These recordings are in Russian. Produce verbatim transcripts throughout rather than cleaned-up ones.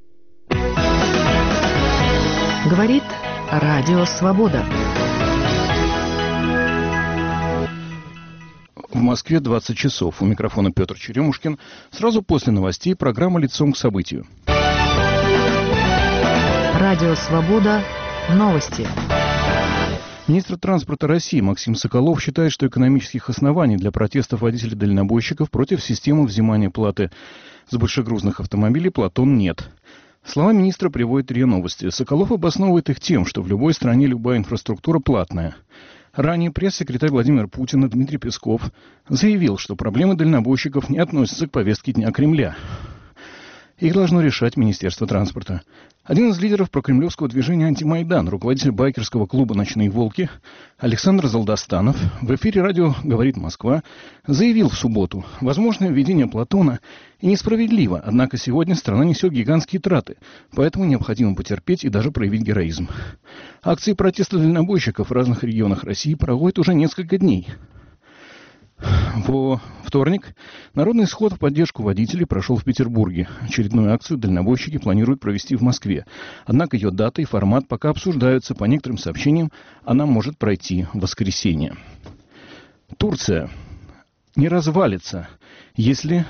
Говорит Радио Свобода. В Москве двадцать часов. У микрофона Петр Черемушкин. Сразу после новостей программа «Лицом к событию». Радио Свобода. Новости. Министр транспорта России Максим Соколов считает, что экономических оснований для протестов водителей-дальнобойщиков против системы взимания платы с большегрузных автомобилей «Платон» нет. Слова министра приводят РИА Новости. Соколов обосновывает их тем, что в любой стране любая инфраструктура платная. Ранее пресс-секретарь Владимира Путина Дмитрий Песков заявил, что проблемы дальнобойщиков не относятся к повестке Дня Кремля. Их должно решать Министерство транспорта. Один из лидеров прокремлевского движения «Антимайдан», руководитель байкерского клуба «Ночные волки» Александр Залдастанов в эфире радио «Говорит Москва» заявил в субботу: возможное введение Платона и несправедливо, однако сегодня страна несет гигантские траты, поэтому необходимо потерпеть и даже проявить героизм. Акции протеста дальнобойщиков в разных регионах России проводят уже несколько дней. Во вторник народный сход в поддержку водителей прошел в Петербурге. Очередную акцию дальнобойщики планируют провести в Москве. Однако ее дата и формат пока обсуждаются. По некоторым сообщениям, она может пройти в воскресенье. Турция не развалится, если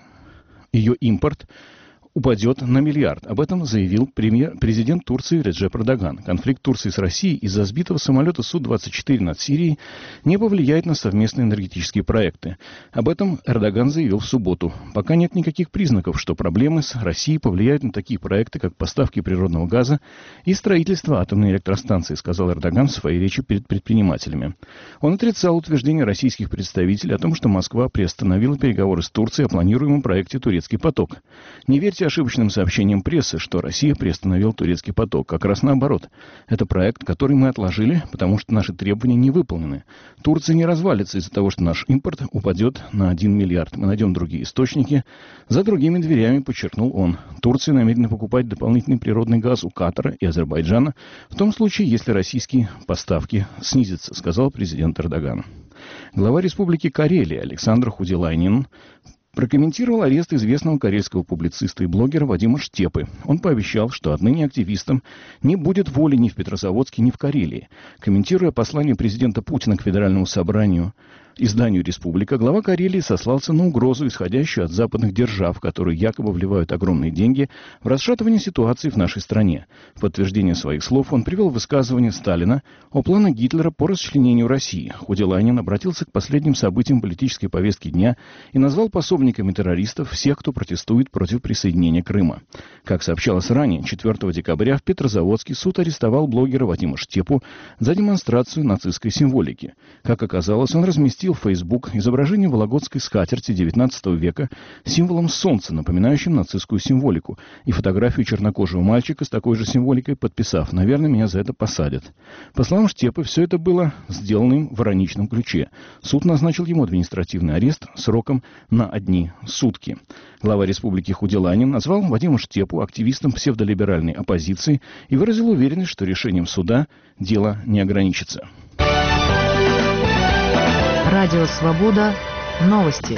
ее импорт упадет на миллиард. Об этом заявил премьер, президент Турции Реджеп Эрдоган. Конфликт Турции с Россией из-за сбитого самолета Су двадцать четыре над Сирией не повлияет на совместные энергетические проекты. Об этом Эрдоган заявил в субботу. Пока нет никаких признаков, что проблемы с Россией повлияют на такие проекты, как поставки природного газа и строительство атомной электростанции, сказал Эрдоган в своей речи перед предпринимателями. Он отрицал утверждения российских представителей о том, что Москва приостановила переговоры с Турцией о планируемом проекте «Турецкий поток». Не верьте ошибочным сообщениям прессы, что Россия приостановила турецкий поток. Как раз наоборот. Это проект, который мы отложили, потому что наши требования не выполнены. Турция не развалится из-за того, что наш импорт упадет на один миллиард. Мы найдем другие источники. За другими дверями, подчеркнул он. Турция намерена покупать дополнительный природный газ у Катара и Азербайджана в том случае, если российские поставки снизятся, сказал президент Эрдоган. Глава Республики Карелия Александр Худилайнин прокомментировал арест известного карельского публициста и блогера Вадима Штепы. Он пообещал, что отныне активистам не будет воли ни в Петрозаводске, ни в Карелии. Комментируя послание президента Путина к Федеральному собранию изданию «Республика», глава Карелии сослался на угрозу, исходящую от западных держав, которые якобы вливают огромные деньги в расшатывание ситуации в нашей стране. В подтверждение своих слов он привел высказывание Сталина о планах Гитлера по расчленению России. Худилайнин обратился к последним событиям политической повестки дня и назвал пособниками террористов всех, кто протестует против присоединения Крыма. Как сообщалось ранее, четвёртого декабря в Петрозаводске суд арестовал блогера Вадима Штепу за демонстрацию нацистской символики. Как оказалось, он разместил в Facebook изображение вологодской скатерти девятнадцатого века с символом солнца, напоминающим нацистскую символику, и фотографию чернокожего мальчика с такой же символикой, подписав: «Наверное, меня за это посадят». По словам Штепы, все это было сделано им в ироничном ключе. Суд назначил ему административный арест сроком на одни сутки. Глава республики Худилайнин назвал Вадима Штепу активистом псевдолиберальной оппозиции и выразил уверенность, что решением суда дело не ограничится. Радио Свобода. Новости.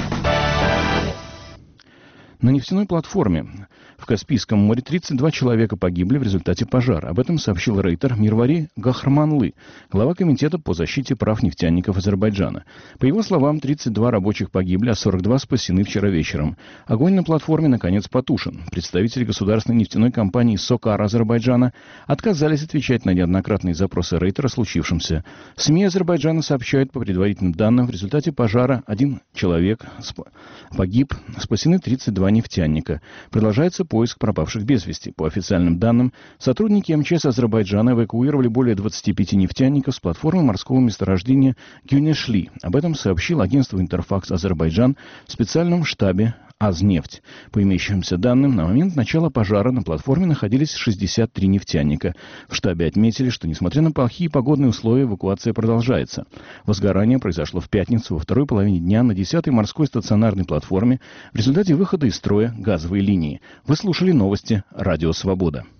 На нефтяной платформе в Каспийском море тридцать два человека погибли в результате пожара. Об этом сообщил рейтер Мирвари Гахраманлы, глава комитета по защите прав нефтяников Азербайджана. По его словам, тридцать два рабочих погибли, а сорок два спасены вчера вечером. Огонь на платформе, наконец, потушен. Представители государственной нефтяной компании «Сокар» Азербайджана отказались отвечать на неоднократные запросы рейтера о случившемся. СМИ Азербайджана сообщают, по предварительным данным, в результате пожара один человек погиб, спасены тридцать два нефтяника. Продолжается поиск пропавших без вести. По официальным данным, сотрудники эм че эс Азербайджана эвакуировали более двадцати пяти нефтяников с платформы морского месторождения Гюнешли. Об этом сообщил агентство «Интерфакс Азербайджан» в специальном штабе «Азнефть». По имеющимся данным, на момент начала пожара на платформе находились шестьдесят три нефтяника. В штабе отметили, что, несмотря на плохие погодные условия, эвакуация продолжается. Возгорание произошло в пятницу во второй половине дня на десятой морской стационарной платформе в результате выхода из строя газовой линии. Вы слушали новости «Радио Свобода».